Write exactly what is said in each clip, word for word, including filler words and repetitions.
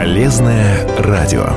Полезное радио.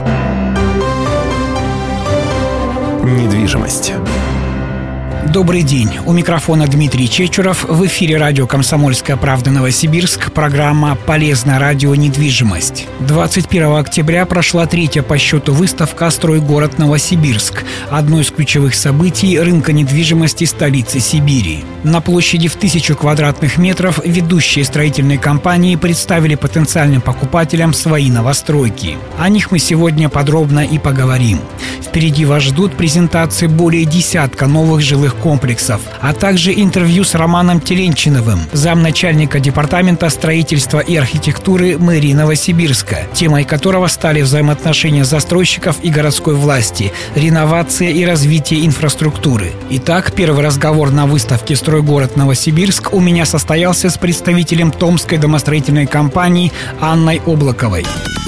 Недвижимость. Добрый день. У микрофона Дмитрий Чечуров. В эфире радио «Комсомольская правда» Новосибирск. Программа «Полезное радио. Недвижимость». двадцать первого октября прошла третья по счету выставка «Стройгород Новосибирск». Одно из ключевых событий рынка недвижимости столицы Сибири. На площади в тысячу квадратных метров ведущие строительные компании представили потенциальным покупателям свои новостройки. О них мы сегодня подробно и поговорим. Впереди вас ждут презентации более десятка новых жилых комплексов, а также интервью с Романом Теленчиновым, замначальника департамента строительства и архитектуры мэрии Новосибирска, темой которого стали взаимоотношения застройщиков и городской власти, реновация и развитие инфраструктуры. Итак, первый разговор на выставке «Стройгород Новосибирск» у меня состоялся с представителем Томской домостроительной компании Анной Облаковой.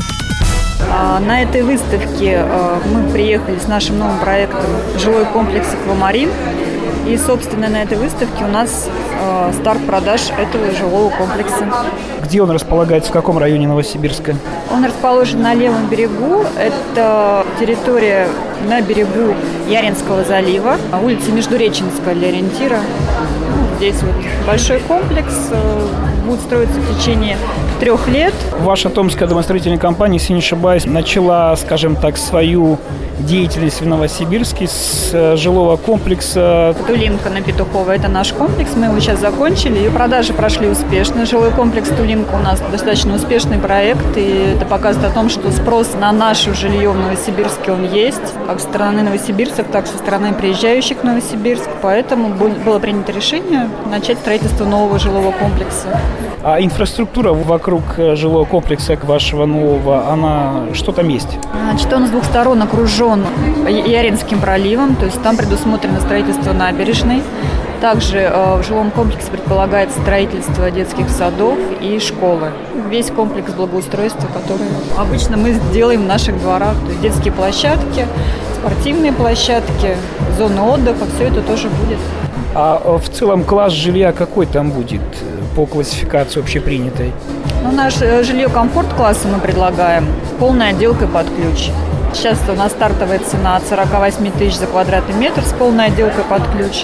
На этой выставке мы приехали с нашим новым проектом «Жилой комплекс «Аквамарин». И, собственно, на этой выставке у нас старт продаж этого жилого комплекса. Где он располагается, в каком районе Новосибирска? Он расположен на левом берегу. Это территория на берегу Яринского залива, улица Междуреченская для ориентира. Здесь вот большой комплекс, будет строиться в течение трех лет. Ваша Томская домостроительная компания, если не ошибаюсь, начала, скажем так, свою деятельность в Новосибирске с жилого комплекса. Тулинка на Петухова – это наш комплекс, мы его сейчас закончили, и продажи прошли успешно. Жилой комплекс Тулинка у нас достаточно успешный проект, и это показывает о том, что спрос на наше жилье в Новосибирске он есть, как со стороны новосибирцев, так и со стороны приезжающих в Новосибирск, поэтому было принято решение начать строительство нового жилого комплекса. А инфраструктура вокруг жилого комплекса вашего нового, она что там есть? Значит, он с двух сторон окружен Яринским проливом, то есть там предусмотрено строительство набережной. Также э, в жилом комплексе предполагается строительство детских садов и школы. Весь комплекс благоустройства, который обычно мы делаем в наших дворах. То есть детские площадки, спортивные площадки, зоны отдыха, все это тоже будет. А в целом класс жилья какой там будет по классификации общепринятой? Ну, наше жилье комфорт-класса мы предлагаем с полной отделкой под ключ. Сейчас у нас стартовая цена от сорок восемь тысяч за квадратный метр с полной отделкой под ключ.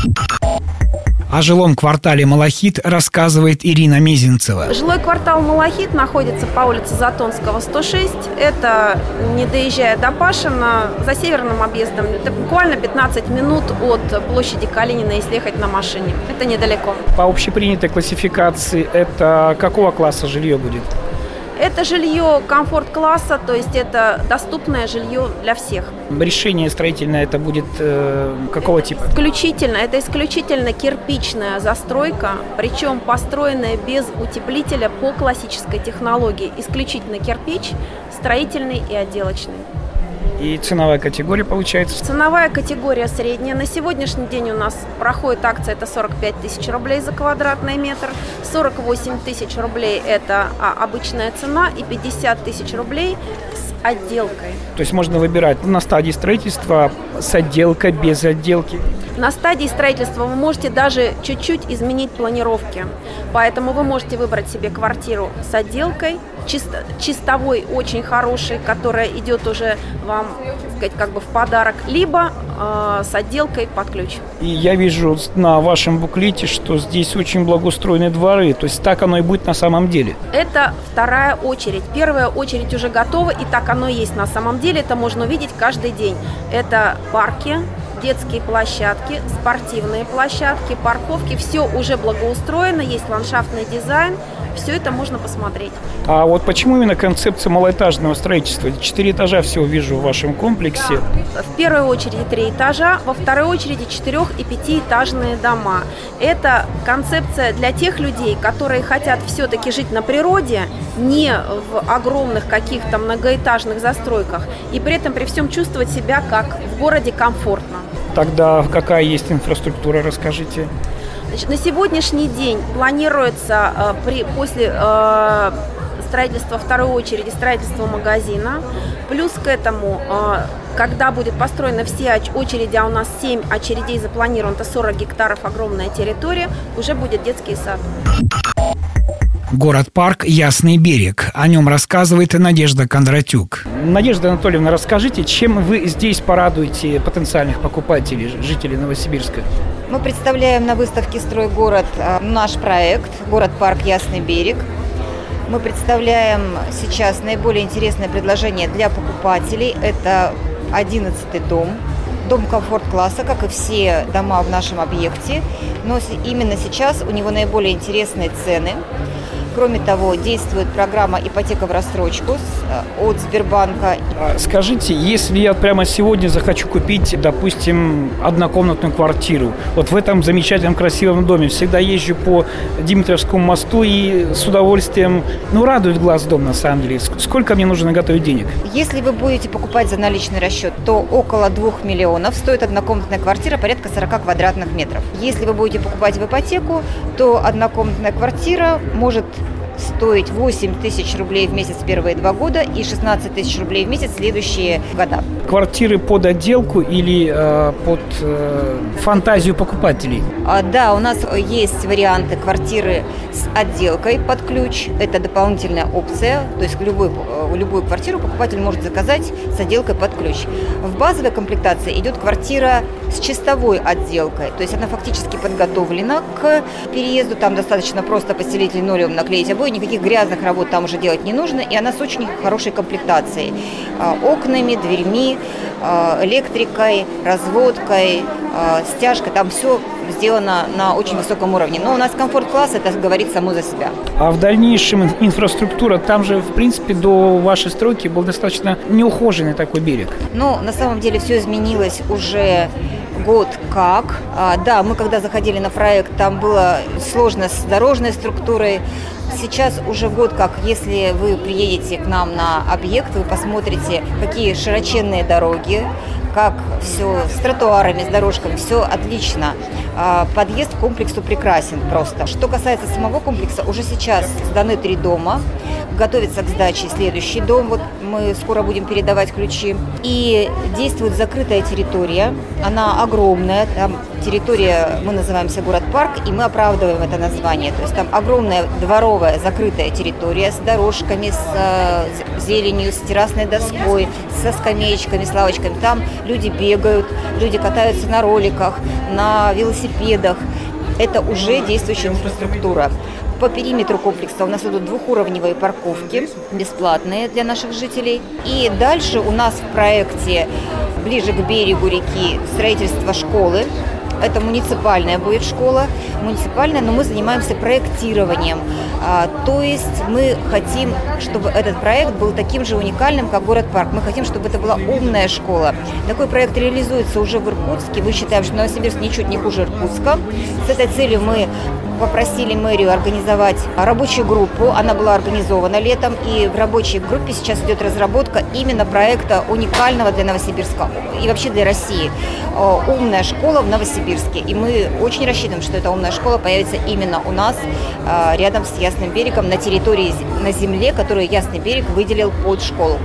О жилом квартале «Малахит» рассказывает Ирина Мезенцева. Жилой квартал «Малахит» находится по улице Затонского, сто шесть. Это, не доезжая до Пашина, за северным объездом. Это буквально пятнадцать минут от площади Калинина, если ехать на машине. Это недалеко. По общепринятой классификации это какого класса жилье будет? Это жилье комфорт-класса, то есть это доступное жилье для всех. Решение строительное это будет э, какого типа? Исключительно, это исключительно кирпичная застройка, причем построенная без утеплителя по классической технологии. Исключительно кирпич, строительный и отделочный. И ценовая категория получается? Ценовая категория средняя. На сегодняшний день у нас проходит акция, это сорок пять тысяч рублей за квадратный метр. сорок восемь тысяч рублей это обычная цена и пятьдесят тысяч рублей с отделкой. То есть можно выбирать на стадии строительства с отделкой, без отделки? На стадии строительства вы можете даже чуть-чуть изменить планировки. Поэтому вы можете выбрать себе квартиру с отделкой, чисто, чистовой очень хороший, которая идет уже вам, так сказать, как бы в подарок, либо э, с отделкой под ключ. И я вижу на вашем буклете, что здесь очень благоустроенные дворы. То есть так оно и будет на самом деле? Это вторая очередь. Первая очередь уже готова, и так оно и есть на самом деле. Это можно увидеть каждый день. Это парки, детские площадки, спортивные площадки, парковки. Все уже благоустроено, есть ландшафтный дизайн. Все это можно посмотреть. А вот почему именно концепция малоэтажного строительства? Четыре этажа всего вижу в вашем комплексе. В первой очереди три этажа, во второй очереди четырех- и пятиэтажные дома. Это концепция для тех людей, которые хотят все-таки жить на природе, не в огромных каких-то многоэтажных застройках, и при этом при всем чувствовать себя как в городе комфортно. Тогда какая есть инфраструктура, расскажите. Значит, на сегодняшний день планируется э, при, после э, строительства второй очереди строительства магазина. Плюс к этому, э, когда будет построена все очереди, а у нас семь очередей запланировано, это сорок гектаров огромная территория, уже будет детский сад. Город-парк «Ясный берег». О нем рассказывает Надежда Кондратюк. Надежда Анатольевна, расскажите, чем вы здесь порадуете потенциальных покупателей, жителей Новосибирска? Мы представляем на выставке «Стройгород» наш проект «Город-парк «Ясный берег». Мы представляем сейчас наиболее интересное предложение для покупателей. Это одиннадцатый дом. Дом комфорт-класса, как и все дома в нашем объекте. Но именно сейчас у него наиболее интересные цены. Кроме того, действует программа «Ипотека в рассрочку» от Сбербанка. Скажите, если я прямо сегодня захочу купить, допустим, однокомнатную квартиру, вот в этом замечательном красивом доме, всегда езжу по Димитровскому мосту и с удовольствием, ну, радует глаз дом на самом деле. Сколько мне нужно наготовить денег? Если вы будете покупать за наличный расчет, то около двух миллионов стоит однокомнатная квартира, порядка сорок квадратных метров. Если вы будете покупать в ипотеку, то однокомнатная квартира может стоить восемь тысяч рублей в месяц первые два года и шестнадцать тысяч рублей в месяц следующие года. Квартиры под отделку или э, под э, фантазию покупателей? А, да, у нас есть варианты квартиры с отделкой под ключ. Это дополнительная опция. То есть любую, любую квартиру покупатель может заказать с отделкой под ключ. В базовой комплектации идет квартира с чистовой отделкой. То есть она фактически подготовлена к переезду. Там достаточно просто постелить линолеум, наклеить обои. Никаких грязных работ там уже делать не нужно. И она с очень хорошей комплектацией. Окнами, дверьми, электрикой, разводкой, стяжкой. Там все сделано на очень высоком уровне. Но у нас комфорт-класс, это говорит само за себя. А в дальнейшем инфраструктура, там же, в принципе, до вашей стройки был достаточно неухоженный такой берег. Ну, на самом деле все изменилось уже год как. А, да, мы когда заходили на проект, там было сложно с дорожной структурой. Сейчас уже год как, если вы приедете к нам на объект, вы посмотрите, какие широченные дороги, как все с тротуарами, с дорожками, все отлично. Подъезд к комплексу прекрасен просто. Что касается самого комплекса, уже сейчас сданы три дома. Готовится к сдаче следующий дом. Вот мы скоро будем передавать ключи. И действует закрытая территория. Она огромная. Там территория, мы называемся город-парк, и мы оправдываем это название. То есть там огромная дворовая закрытая территория с дорожками, с зеленью, с террасной доской, со скамеечками, с лавочками. Там люди бегают, люди катаются на роликах, на велосипедах. Это уже действующая инфраструктура. По периметру комплекса у нас идут двухуровневые парковки, бесплатные для наших жителей. И дальше у нас в проекте ближе к берегу реки строительство школы. Это муниципальная будет школа, муниципальная, но мы занимаемся проектированием. А, то есть мы хотим, чтобы этот проект был таким же уникальным, как город-парк. Мы хотим, чтобы это была умная школа. Такой проект реализуется уже в Иркутске. Мы считаем, что Новосибирск ничуть не хуже Иркутска. С этой целью мы попросили мэрию организовать рабочую группу. Она была организована летом, и в рабочей группе сейчас идет разработка именно проекта уникального для Новосибирска и вообще для России. Умная школа в Новосибирске. И мы очень рассчитываем, что эта умная школа появится именно у нас, рядом с Ясным берегом, на территории, на земле, которую Ясный берег выделил под школу.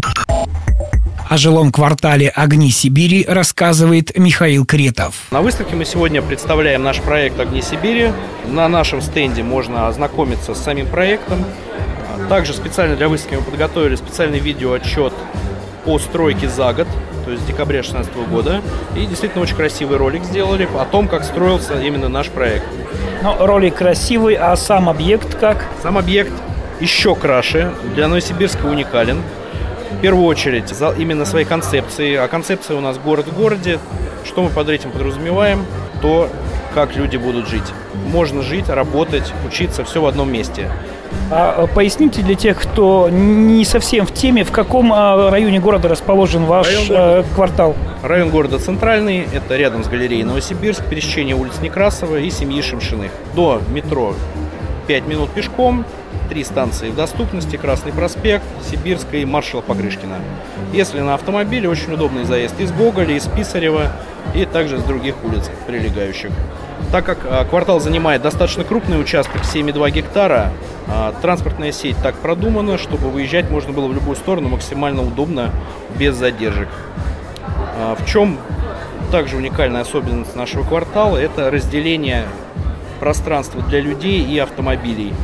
О жилом квартале «Огни Сибири» рассказывает Михаил Кретов. На выставке мы сегодня представляем наш проект «Огни Сибири». На нашем стенде можно ознакомиться с самим проектом. Также специально для выставки мы подготовили специальный видеоотчет по стройке за год, то есть с декабря две тысячи шестнадцатого года. И действительно очень красивый ролик сделали о том, как строился именно наш проект. Ну, ролик красивый, а сам объект как? Сам объект еще краше, для Новосибирска уникален. В первую очередь именно своей концепцией. А концепция у нас город в городе. Что мы под этим подразумеваем? То, как люди будут жить. Можно жить, работать, учиться, все в одном месте. А поясните для тех, кто не совсем в теме, в каком районе города расположен ваш район города, квартал? Район города Центральный, это рядом с галереей Новосибирск, пересечение улиц Некрасова и семьи Шимшиных. До метро пять минут пешком, три станции в доступности: Красный проспект, Сибирская и маршала Покрышкина. Если на автомобиле, очень удобный заезд из Гоголя, из Писарева и также с других улиц прилегающих. Так как а, квартал занимает достаточно крупный участок, семь и два гектара, а, транспортная сеть так продумана, чтобы выезжать можно было в любую сторону максимально удобно, без задержек. А, в чем также уникальная особенность нашего квартала – это разделение пространства для людей и автомобилей.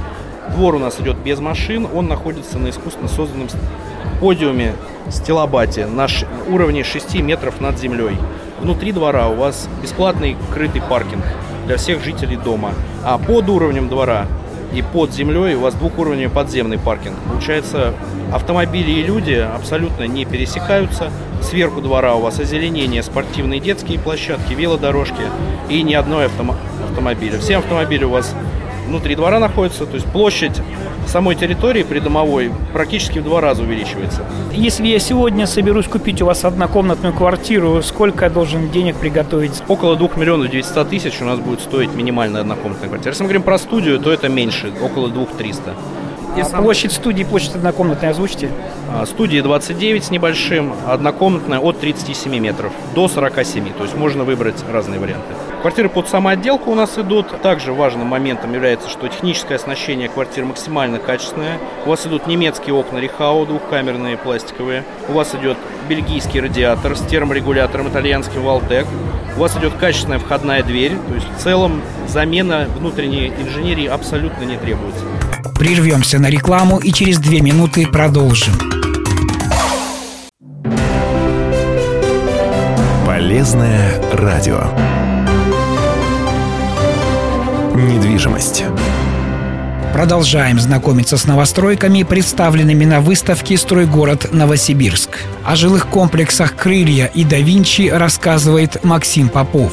Двор у нас идет без машин, он находится на искусственно созданном подиуме стилобате на уровне шести метров над землей. Внутри двора у вас бесплатный крытый паркинг для всех жителей дома, а под уровнем двора и под землей у вас двухуровневый подземный паркинг. Получается, автомобили и люди абсолютно не пересекаются. Сверху двора у вас озеленение, спортивные детские площадки, велодорожки и ни одной автом... автомобиля. Все автомобили у вас внутри двора находятся, то есть площадь самой территории придомовой практически в два раза увеличивается. Если я сегодня соберусь купить у вас однокомнатную квартиру, сколько я должен денег приготовить? Около двух миллионов девятисот тысяч у нас будет стоить минимальная однокомнатная квартира. Если мы говорим про студию, то это меньше, около двух триста. А сам... площадь студии, площадь однокомнатной озвучьте? А, студии двадцать девять с небольшим, однокомнатная от тридцати семи метров до сорока семи. То есть можно выбрать разные варианты. Квартиры под самоотделку у нас идут. Также важным моментом является, что техническое оснащение квартир максимально качественное. У вас идут немецкие окна Рихау, двухкамерные пластиковые. У вас идет бельгийский радиатор с терморегулятором итальянским Валтек. У вас идет качественная входная дверь. То есть в целом замена внутренней инженерии абсолютно не требуется. Прервемся на рекламу и через две минуты продолжим. Полезное радио. Недвижимость. Продолжаем знакомиться с новостройками, представленными на выставке «Стройгород Новосибирск». О жилых комплексах «Крылья» и «Да Винчи» рассказывает Максим Попов.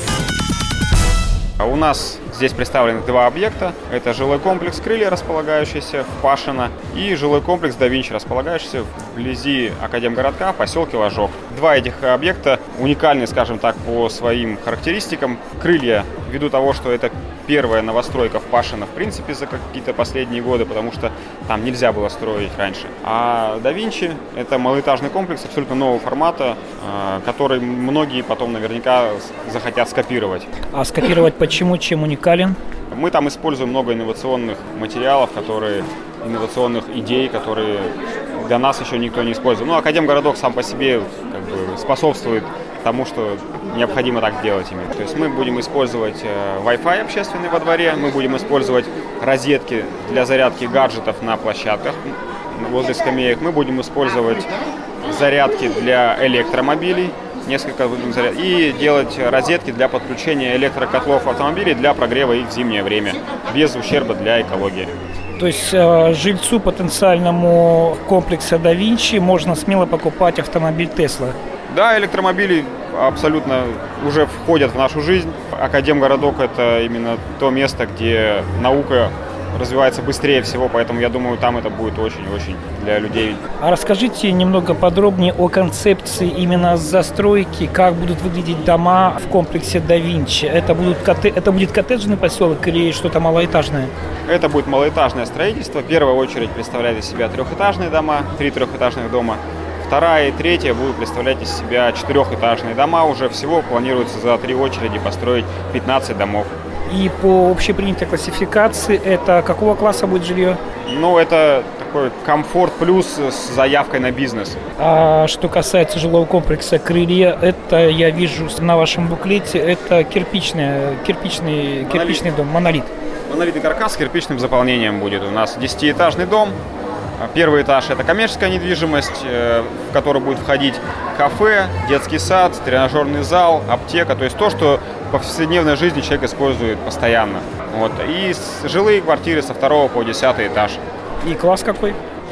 У нас здесь представлены два объекта. Это жилой комплекс «Крылья», располагающийся в Пашино, и жилой комплекс «Да Винчи», располагающийся вблизи Академгородка, в поселке Ложок. Два этих объекта уникальны, скажем так, по своим характеристикам. «Крылья» ввиду того, что это первая новостройка в Пашино, в принципе, за какие-то последние годы, потому что там нельзя было строить раньше. А «Да Винчи» — это малоэтажный комплекс абсолютно нового формата, который многие потом наверняка захотят скопировать. А скопировать почему? Чем уникален? Мы там используем много инновационных материалов, которые, инновационных идей, которые для нас еще никто не использует. Ну, Академгородок сам по себе как бы способствует тому, что необходимо так делать именно. То есть мы будем использовать э, Wi-Fi общественный во дворе, мы будем использовать розетки для зарядки гаджетов на площадках возле скамеек, мы будем использовать зарядки для электромобилей, несколько будем заряд... и делать розетки для подключения электрокотлов автомобилей для прогрева их в зимнее время, без ущерба для экологии. То есть э, жильцу потенциальному комплекса «Да Винчи» можно смело покупать автомобиль «Тесла». Да, электромобили абсолютно уже входят в нашу жизнь. Академгородок — это именно то место, где наука развивается быстрее всего, поэтому я думаю, там это будет очень-очень для людей. А расскажите немного подробнее о концепции именно застройки, как будут выглядеть дома в комплексе «Да Винчи». Это, будут коте... это будет коттеджный поселок или что-то малоэтажное? Это будет малоэтажное строительство. В первую очередь представляет из себя трехэтажные дома, три трехэтажных дома. Вторая и третья будут представлять из себя четырехэтажные дома. Уже всего планируется за три очереди построить пятнадцать домов. И по общепринятой классификации это какого класса будет жилье? Ну, это такой комфорт плюс с заявкой на бизнес. А что касается жилого комплекса «Крылья», это я вижу на вашем буклете, это кирпичный, кирпичный, кирпичный дом, монолит. Монолитный каркас с кирпичным заполнением будет. У нас десятиэтажный дом. Первый этаж – это коммерческая недвижимость, в которую будет входить кафе, детский сад, тренажерный зал, аптека. То есть то, что в повседневной жизни человек использует постоянно. Вот. И жилые квартиры со второго по десятый этаж. И класс какой?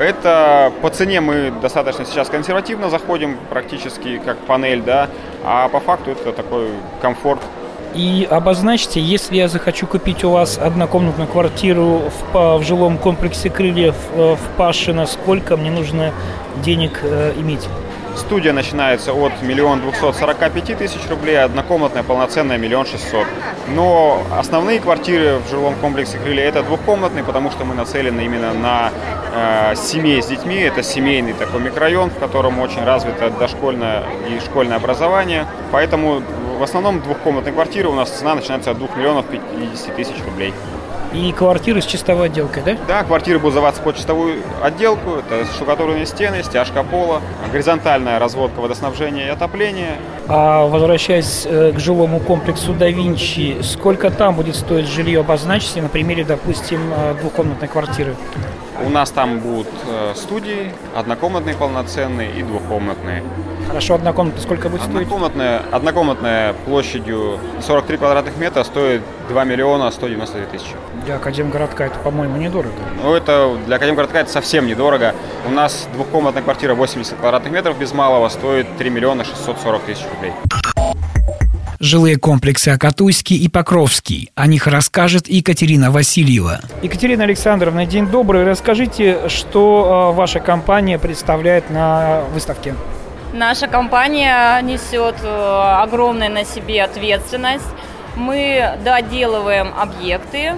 Это по цене мы достаточно сейчас консервативно заходим, практически как панель, да, а по факту это такой комфорт. И обозначьте, если я захочу купить у вас однокомнатную квартиру в, в жилом комплексе «Крылья» в, в Пашино, сколько мне нужно денег э, иметь? Студия начинается от миллиона двухсот сорока пяти тысяч рублей, однокомнатная полноценная миллион шестьсот. Но основные квартиры в жилом комплексе «Крылья» это двухкомнатные, потому что мы нацелены именно на э, семей с детьми. Это семейный такой микрорайон, в котором очень развито дошкольное и школьное образование. Поэтому в основном двухкомнатные квартиры у нас цена начинается от двух миллионов пятидесяти тысяч рублей. И квартиры с чистовой отделкой, да? Да, квартиры будут сдаваться под чистовую отделку. Это штукатурные стены, стяжка пола, горизонтальная разводка водоснабжения и отопления. А возвращаясь к жилому комплексу Да Винчи, сколько там будет стоить жилье? Обозначьте на примере, допустим, двухкомнатной квартиры. У нас там будут студии, однокомнатные полноценные и двухкомнатные. Хорошо, однокомнатная сколько будет стоить? Однокомнатная, однокомнатная площадью сорок три квадратных метра стоит два миллиона сто девяносто две тысячи. Для Академгородка это, по-моему, недорого. Ну, это для Академгородка это совсем недорого. У нас двухкомнатная квартира восемьдесят квадратных метров без малого стоит три миллиона шестьсот сорок тысяч рублей. Жилые комплексы Акатуйский и Покровский. О них расскажет Екатерина Васильева. Екатерина Александровна, день добрый. Расскажите, что э, ваша компания представляет на выставке? Наша компания несет э, огромную на себе ответственность. Мы доделываем объекты.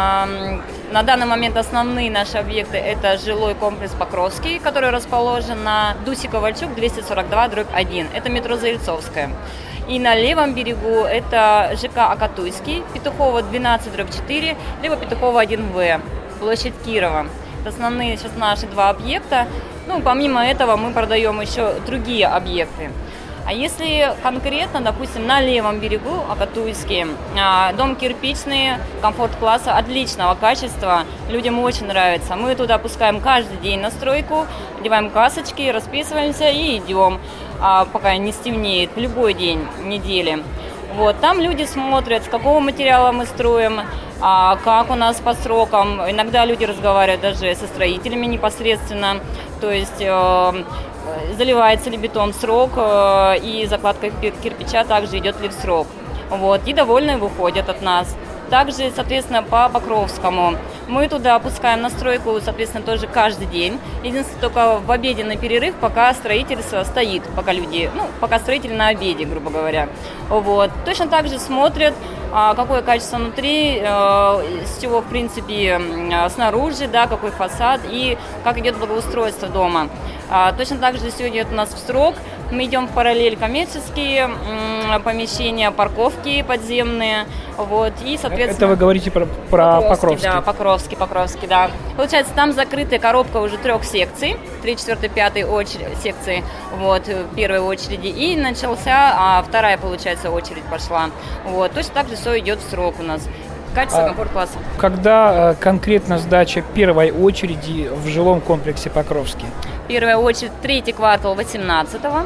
Э, на данный момент основные наши объекты – это жилой комплекс Покровский, который расположен на Дуси Ковальчук двести сорок два дробь один. Это метро Заильцовская. И на левом берегу это ЖК Акатуйский, Петухова двенадцать дробь четыре, либо Петухова один вэ, площадь Кирова. Это основные сейчас наши два объекта. Ну, помимо этого мы продаем еще другие объекты. А если конкретно, допустим, на левом берегу Акатуйский, дом кирпичный, комфорт-класса отличного качества, людям очень нравится. Мы туда пускаем каждый день на стройку, одеваем касочки, расписываемся и идем, пока не стемнеет, в любой день недели. Вот, там люди смотрят, с какого материала мы строим, как у нас по срокам. Иногда люди разговаривают даже со строителями непосредственно, то есть заливается ли бетон в срок, и закладка кирпича также идет ли в срок. Вот, и довольные выходят от нас. Также, соответственно, по Покровскому. Мы туда опускаем на стройку, соответственно, тоже каждый день. Единственное, только в обеденный перерыв, пока строительство стоит, пока люди, ну, пока строители на обеде, грубо говоря. Вот. Точно так же смотрят, какое качество внутри, с чего, в принципе, снаружи, да, какой фасад и как идет благоустройство дома. Точно так же все идет у нас в срок. Мы идем в параллель коммерческие помещения, парковки подземные. Вот, и, соответственно, это вы говорите про, про Покровский, Покровский? Да, Покровский, Покровский, да. Получается, там закрытая коробка уже трех секций, три, четыре, пять очередь, секции, вот, первой очереди. И начался, а вторая, получается, очередь пошла. Вот, точно так же все идет в срок у нас. Качество, комфорт класса. Когда конкретно сдача первой очереди в жилом комплексе Покровский? Первая очередь третий квартал восемнадцатого,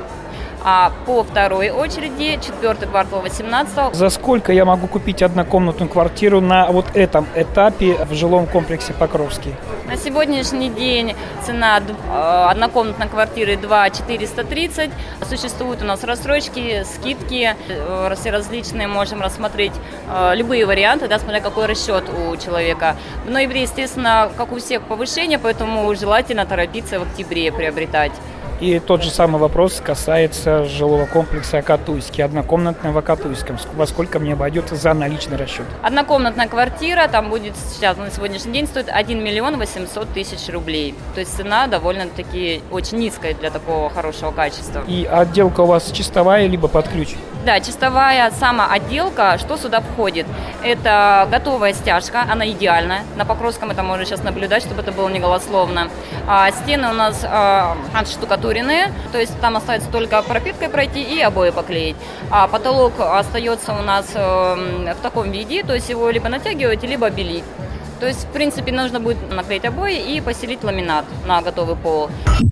а по второй очереди четвертый квартал восемнадцатого. За сколько я могу купить однокомнатную квартиру на вот этом этапе в жилом комплексе Покровский? На сегодняшний день цена однокомнатной квартиры два четыреста тридцать. Существуют у нас рассрочки, скидки, все различные, можем рассмотреть любые варианты, да, смотря какой расчет у человека. В ноябре, естественно, как у всех, повышение, поэтому желательно торопиться в октябре приобретать. И тот же самый вопрос касается жилого комплекса Акатуйский, однокомнатный в Акатуйском. Во сколько мне обойдется за наличный расчет? Однокомнатная квартира там будет сейчас на сегодняшний день стоит один миллион восемьсот тысяч рублей. То есть цена довольно-таки очень низкая для такого хорошего качества. И отделка у вас чистовая либо под ключ? Да, чистовая самоотделка. Что сюда входит? Это готовая стяжка, она идеальная. На Покровском это можно сейчас наблюдать, чтобы это было не голословно. А стены у нас а, отштукатуренные, то есть там остается только пропиткой пройти и обои поклеить. А потолок остается у нас э, в таком виде, то есть его либо натягивать, либо белить. То есть, в принципе, нужно будет наклеить обои и постелить ламинат на готовый пол.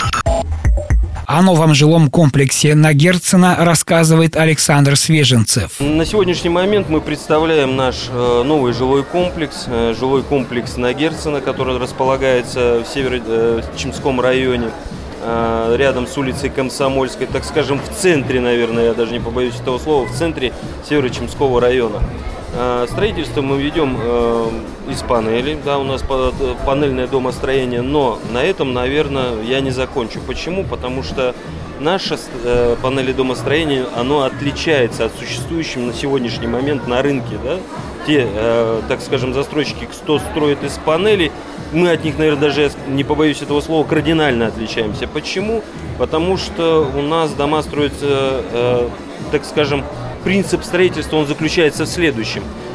О новом жилом комплексе на Герцена рассказывает Александр Свеженцев. На сегодняшний момент мы представляем наш э, новый жилой комплекс, э, жилой комплекс на Герцена, который располагается в Северо-Чемском районе, э, рядом с улицей Комсомольской, так скажем, в центре, наверное, я даже не побоюсь этого слова, в центре Северо-Чемского района. Строительство мы ведем э, из панелей, да, у нас панельное домостроение, но на этом, наверное, я не закончу. Почему? Потому что наше э, панельное домостроение, оно отличается от существующего на сегодняшний момент на рынке, да? Те, э, так скажем, застройщики, кто строит из панелей, мы от них, наверное, даже, не побоюсь этого слова, кардинально отличаемся. Почему? Потому что у нас дома строятся, э, так скажем, принцип строительства, он заключается в следующем.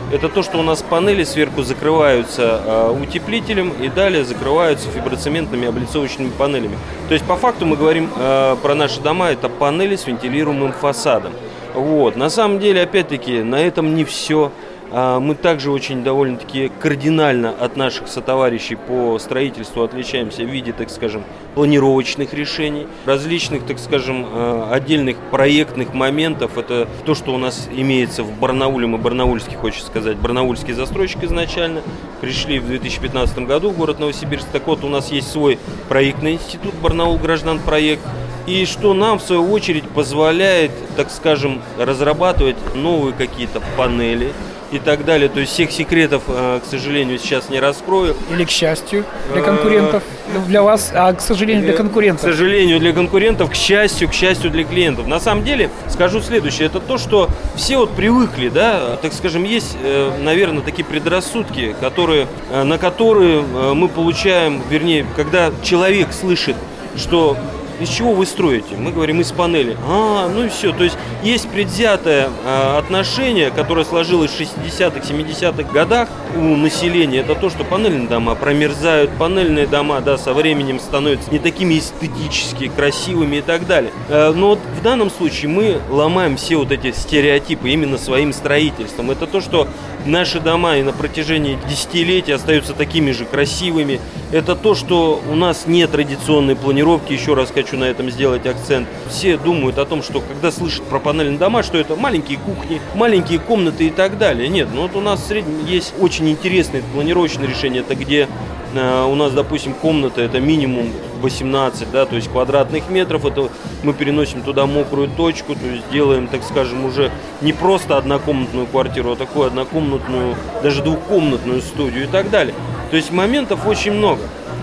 Это то, что у нас панели сверху закрываются э, утеплителем и далее закрываются фиброцементными облицовочными панелями. То есть по факту мы говорим э, про наши дома, это панели с вентилируемым фасадом. Вот. На самом деле, опять-таки, на этом не все. Мы также очень довольно-таки кардинально от наших сотоварищей по строительству отличаемся в виде, так скажем, планировочных решений, различных, так скажем, отдельных проектных моментов. Это то, что у нас имеется в Барнауле, мы барнаульский, хочется сказать, барнаульский застройщик изначально. Пришли в две тысячи пятнадцатом году в город Новосибирск. Так вот, у нас есть свой проектный институт Барнаул Граждан-проект. И что нам, в свою очередь, позволяет, так скажем, разрабатывать новые какие-то панели и так далее. То есть всех секретов, к сожалению, сейчас не раскрою. Или к счастью для конкурентов, для вас, а к сожалению для конкурентов. К сожалению для конкурентов, к счастью, к счастью для клиентов. На самом деле, скажу следующее, это то, что все вот привыкли, да, так скажем, есть, наверное, такие предрассудки, которые, на которые мы получаем, вернее, когда человек слышит, что... Из чего вы строите? Мы говорим, из панели. А, ну и все. То есть есть предвзятое а, отношение, которое сложилось в шестидесятых, семидесятых годах у населения. Это то, что панельные дома промерзают, панельные дома, да, со временем становятся не такими эстетически красивыми и так далее. А, но вот в данном случае мы ломаем все вот эти стереотипы именно своим строительством. Это то, что наши дома и на протяжении десятилетий остаются такими же красивыми. Это то, что у нас нет традиционной планировки, еще раз хочу на этом сделать акцент. Все думают о том, что когда слышат про панельные дома, что это маленькие кухни, маленькие комнаты и так далее. Нет, ну вот у нас в среднем есть очень интересные планировочные решения. Это где э, у нас, допустим, комната, это минимум восемнадцать, да, то есть квадратных метров. Это мы переносим туда мокрую точку, то есть делаем, так скажем, уже не просто однокомнатную квартиру, а такую однокомнатную, даже двухкомнатную студию и так далее. То есть моментов очень много.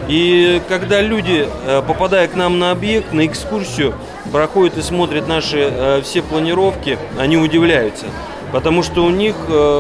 И когда люди, попадая к нам на объект, на экскурсию, проходят и смотрят наши все планировки, они удивляются. Потому что у них,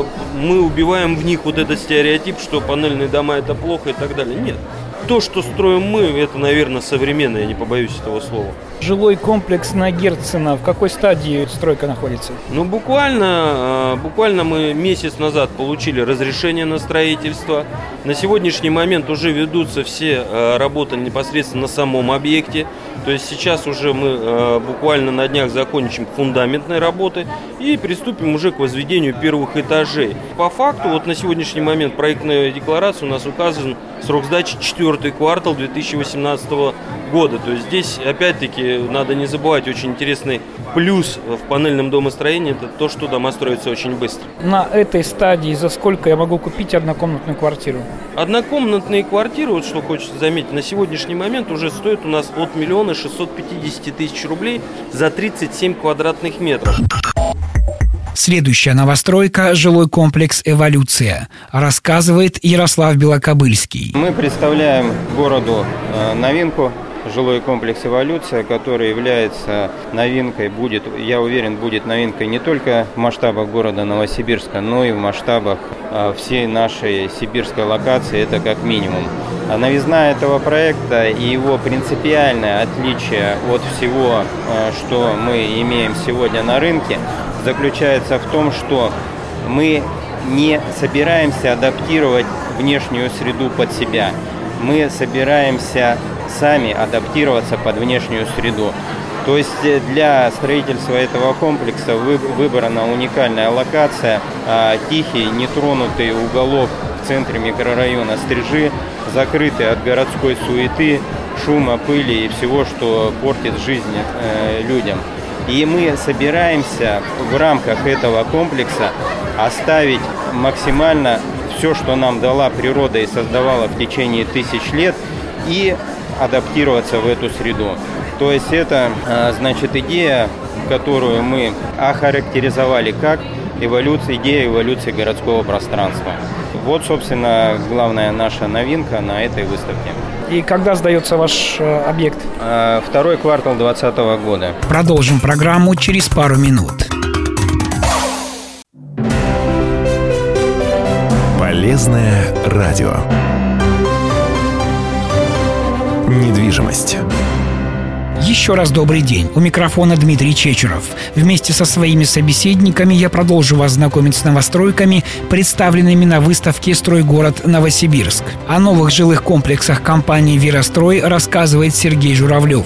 мы убиваем в них вот этот стереотип, что панельные дома это плохо и так далее. Нет. То, что строим мы, это, наверное, современное, я не побоюсь этого слова. Жилой комплекс на Герцена, в какой стадии стройка находится? Ну, буквально, буквально мы месяц назад получили разрешение на строительство. На сегодняшний момент уже ведутся все работы непосредственно на самом объекте. То есть сейчас уже мы буквально на днях закончим фундаментные работы и приступим уже к возведению первых этажей. По факту, вот на сегодняшний момент проектная декларация у нас указан срок сдачи четвертый квартал две тысячи восемнадцатого года. То есть здесь, опять-таки, надо не забывать, очень интересный плюс в панельном домостроении – это то, что дома строятся очень быстро. На этой стадии за сколько я могу купить однокомнатную квартиру? Однокомнатные квартиры, вот что хочется заметить, на сегодняшний момент уже стоят у нас от миллиона шестьсот пятьдесят тысяч рублей за тридцать семь квадратных метров. Следующая новостройка – жилой комплекс «Эволюция», рассказывает Ярослав Белокобыльский. Мы представляем городу новинку. Жилой комплекс «Эволюция», который является новинкой, будет, я уверен, будет новинкой не только в масштабах города Новосибирска, но и в масштабах всей нашей сибирской локации, это как минимум. А новизна этого проекта и его принципиальное отличие от всего, что мы имеем сегодня на рынке, заключается в том, что мы не собираемся адаптировать внешнюю среду под себя. Мы собираемся сами адаптироваться под внешнюю среду. То есть для строительства этого комплекса выбрана уникальная локация, тихий, нетронутый уголок в центре микрорайона Стрижи, закрытый от городской суеты, шума, пыли и всего, что портит жизнь людям. И мы собираемся в рамках этого комплекса оставить максимально все, что нам дала природа и создавала в течение тысяч лет, и адаптироваться в эту среду. То есть это, значит, идея, которую мы охарактеризовали как эволюция, идея эволюции городского пространства. Вот, собственно, главная наша новинка на этой выставке. И когда сдается ваш э, объект? Второй квартал двадцатого года. Продолжим программу через пару минут. Полезное радио. Недвижимость. Еще раз добрый день. У микрофона Дмитрий Чечеров. Вместе со своими собеседниками я продолжу вас знакомить с новостройками, представленными на выставке «Стройгород Новосибирск». О новых жилых комплексах компании «Верострой» рассказывает Сергей Журавлев.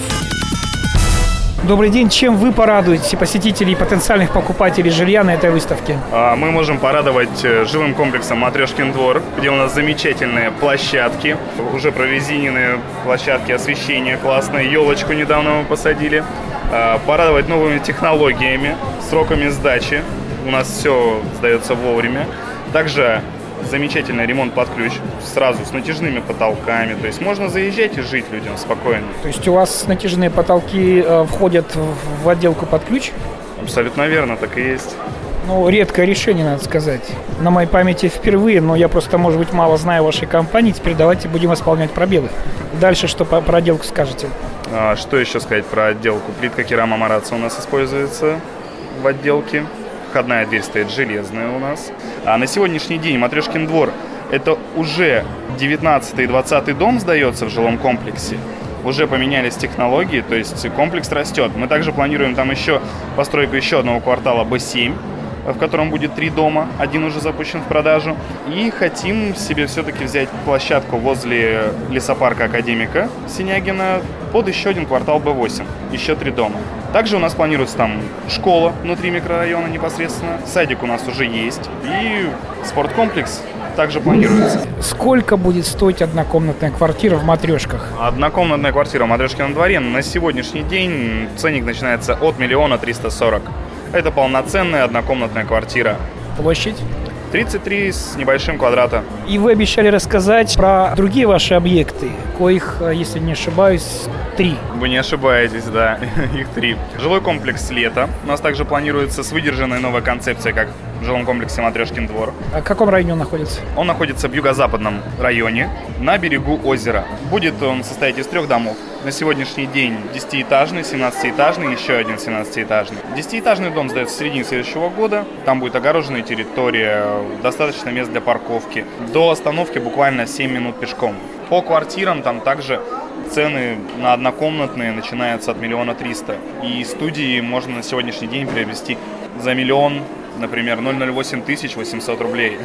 Добрый день. Чем вы порадуете посетителей и потенциальных покупателей жилья на этой выставке? Мы можем порадовать жилым комплексом «Матрешкин двор», где у нас замечательные площадки, уже прорезиненные площадки, освещение классное, елочку недавно мы посадили. Порадовать новыми технологиями, сроками сдачи. У нас все сдается вовремя. Также замечательный ремонт под ключ, сразу с натяжными потолками. То есть можно заезжать и жить людям спокойно. То есть у вас натяжные потолки э, входят в, в отделку под ключ? Абсолютно верно, так и есть. Ну, редкое решение, надо сказать. На моей памяти впервые, но я просто, может быть, мало знаю вашей компании. Теперь давайте будем восполнять пробелы. Дальше что по, про отделку скажете? А, что еще сказать про отделку? Плитка керамомарацци у нас используется в отделке. Входная дверь стоит железная у нас. А на сегодняшний день Матрешкин двор – это уже девятнадцатый и двадцатый дом сдается в жилом комплексе. Уже поменялись технологии, то есть комплекс растет. Мы также планируем там еще постройку еще одного квартала Б семь, в котором будет три дома, один уже запущен в продажу. И хотим себе все-таки взять площадку возле лесопарка Академика Синягина под еще один квартал Б восемь, еще три дома. Также у нас планируется там школа внутри микрорайона непосредственно, садик у нас уже есть и спорткомплекс также планируется. Сколько будет стоить однокомнатная квартира в Матрешках? Однокомнатная квартира в Матрешкином дворе на сегодняшний день ценник начинается от миллиона триста сорок. Это полноценная однокомнатная квартира. Площадь? тридцать три с небольшим квадрата. И вы обещали рассказать про другие ваши объекты, коих, если не ошибаюсь, три. Вы не ошибаетесь, да, их три. Жилой комплекс «Лето». У нас также планируется с выдержанной новой концепцией, как в жилом комплексе Матрешкин двор. А в каком районе он находится? Он находится в юго-западном районе, на берегу озера. Будет он состоять из трех домов. На сегодняшний день десятиэтажный, семнадцатиэтажный, еще один семнадцатиэтажный. Десятиэтажный дом сдается в середине следующего года. Там будет огороженная территория, достаточно мест для парковки. До остановки буквально семь минут пешком. По квартирам там также цены на однокомнатные начинаются от миллиона триста. И студии можно на сегодняшний день приобрести за миллион, например, ноль целых восемь тысяч восемьсот рублей.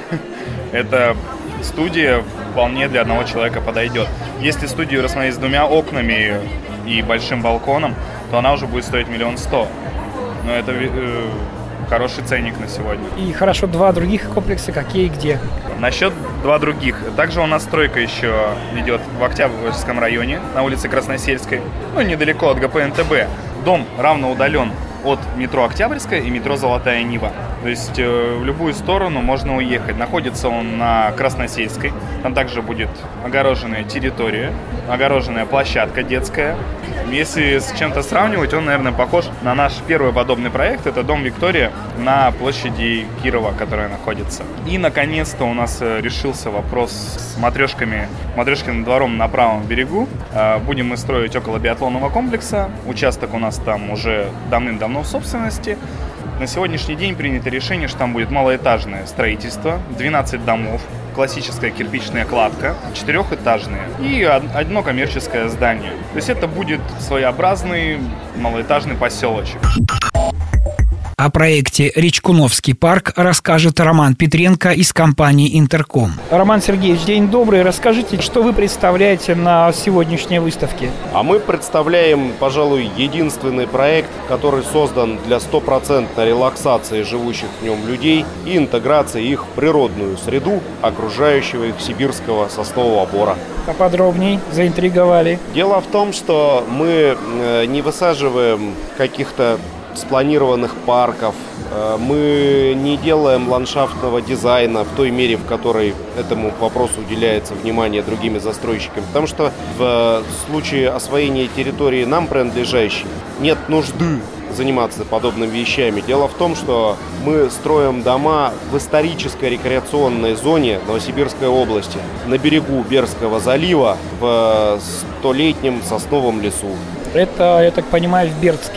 Это студия вполне для одного человека подойдет. Если студию рассмотреть с двумя окнами и большим балконом, то она уже будет стоить миллион сто. Но это э, хороший ценник на сегодня. И хорошо, два других комплекса, какие и где? Насчет два других. Также у нас стройка еще идет в Октябрьском районе, на улице Красносельской, ну, недалеко от Г П Н Т Б. Дом равно удален от метро Октябрьская и метро Золотая Нива. То есть э, в любую сторону можно уехать. Находится он на Красносельской. Там также будет огороженная территория, огороженная площадка детская. Если с чем-то сравнивать, он, наверное, похож на наш первый подобный проект. Это дом Виктория на площади Кирова, которая находится. И, наконец-то, у нас решился вопрос с матрешками, Матрешкиным двором на правом берегу. Будем мы строить около биатлонного комплекса. Участок у нас там уже давным-давно в собственности. На сегодняшний день принято решение, что там будет малоэтажное строительство, двенадцать домов, классическая кирпичная кладка, четырехэтажные и одно коммерческое здание. То есть это будет своеобразный малоэтажный поселочек. О проекте «Речкуновский парк» расскажет Роман Петренко из компании «Интерком». Роман Сергеевич, день добрый. Расскажите, что вы представляете на сегодняшней выставке? А мы представляем, пожалуй, единственный проект, который создан для стопроцентной релаксации живущих в нем людей и интеграции их в природную среду окружающего их сибирского соснового бора. Поподробней, заинтриговали. Дело в том, что мы не высаживаем каких-то спланированных парков. Мы не делаем ландшафтного дизайна в той мере, в которой этому вопросу уделяется внимание другими застройщиками. Потому что в случае освоения территории нам принадлежащей нет нужды заниматься подобными вещами. Дело в том, что мы строим дома в исторической рекреационной зоне Новосибирской области, на берегу Бердского залива, в столетнем сосновом лесу. Это, я так понимаю, в Бердске.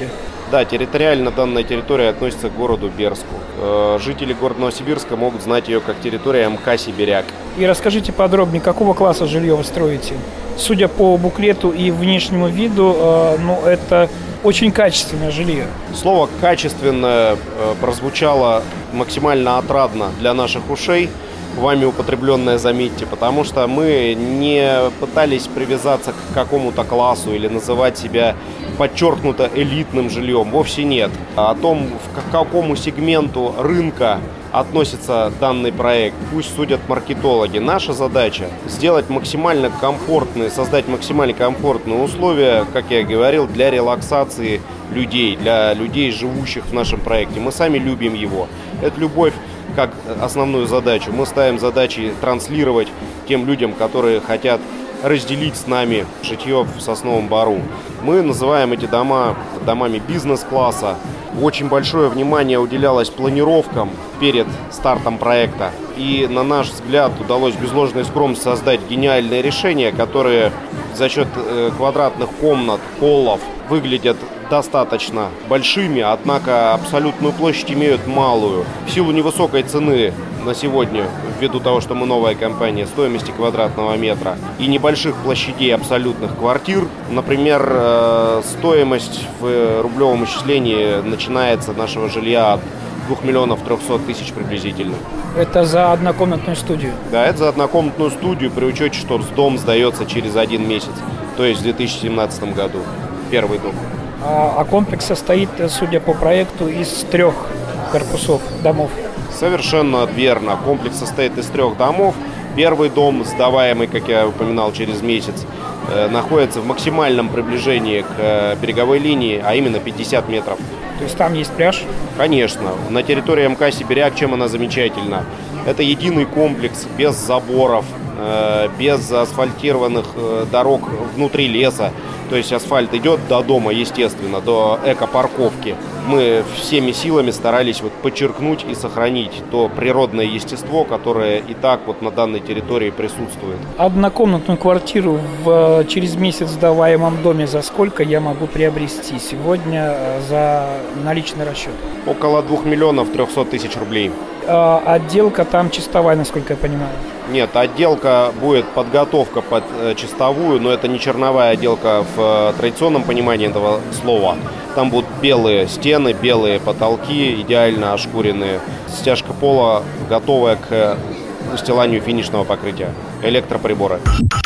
Да, территориально данная территория относится к городу Берску. Жители города Новосибирска могут знать ее как территория МК «Сибиряк». И расскажите подробнее, какого класса жилье вы строите? Судя по буклету и внешнему виду, ну, это очень качественное жилье. Слово «качественное» прозвучало максимально отрадно для наших ушей, вами употребленное, заметьте, потому что мы не пытались привязаться к какому-то классу или называть себя подчеркнуто элитным жильем. Вовсе нет. О том, к какому сегменту рынка относится данный проект, пусть судят маркетологи. Наша задача сделать максимально комфортные, создать максимально комфортные условия, как я и говорил, для релаксации людей, для людей, живущих в нашем проекте. Мы сами любим его. Это любовь как основную задачу. Мы ставим задачи транслировать тем людям, которые хотят разделить с нами житье в Сосновом Бору. Мы называем эти дома домами бизнес-класса. Очень большое внимание уделялось планировкам перед стартом проекта. И, на наш взгляд, удалось без ложной скромности создать гениальные решения, которые за счет квадратных комнат, холлов выглядят достаточно большими, однако абсолютную площадь имеют малую. В силу невысокой цены на сегодня, ввиду того, что мы новая компания, стоимости квадратного метра и небольших площадей абсолютных квартир, например, стоимость в рублевом исчислении начинается нашего жилья от двух миллионов трехсот тысяч приблизительно. Это за однокомнатную студию? Да, это за однокомнатную студию, при учете, что дом сдается через один месяц, то есть в две тысячи семнадцатом году. Первый дом. А, а комплекс состоит, судя по проекту, из трех корпусов домов? Совершенно верно. Комплекс состоит из трех домов. Первый дом, сдаваемый, как я упоминал, через месяц, э, находится в максимальном приближении к э, береговой линии, а именно пятьдесят метров. То есть там есть пляж? Конечно. На территории МК «Сибиряк» чем она замечательна? Это единый комплекс, без заборов, э, без асфальтированных э, дорог внутри леса. То есть асфальт идет до дома, естественно, до экопарковки. Мы всеми силами старались вот подчеркнуть и сохранить то природное естество, которое и так вот на данной территории присутствует. Однокомнатную квартиру в через месяц сдаваемом доме за сколько я могу приобрести сегодня за наличный расчет? Около двух миллионов трехсот тысяч рублей. А отделка там чистовая, насколько я понимаю? Нет, отделка будет подготовка под э, чистовую, но это не черновая отделка в э, традиционном понимании этого слова. Там будут белые стены, белые потолки, идеально ошкуренные. Стяжка пола готовая к устиланию финишного покрытия, электроприборы.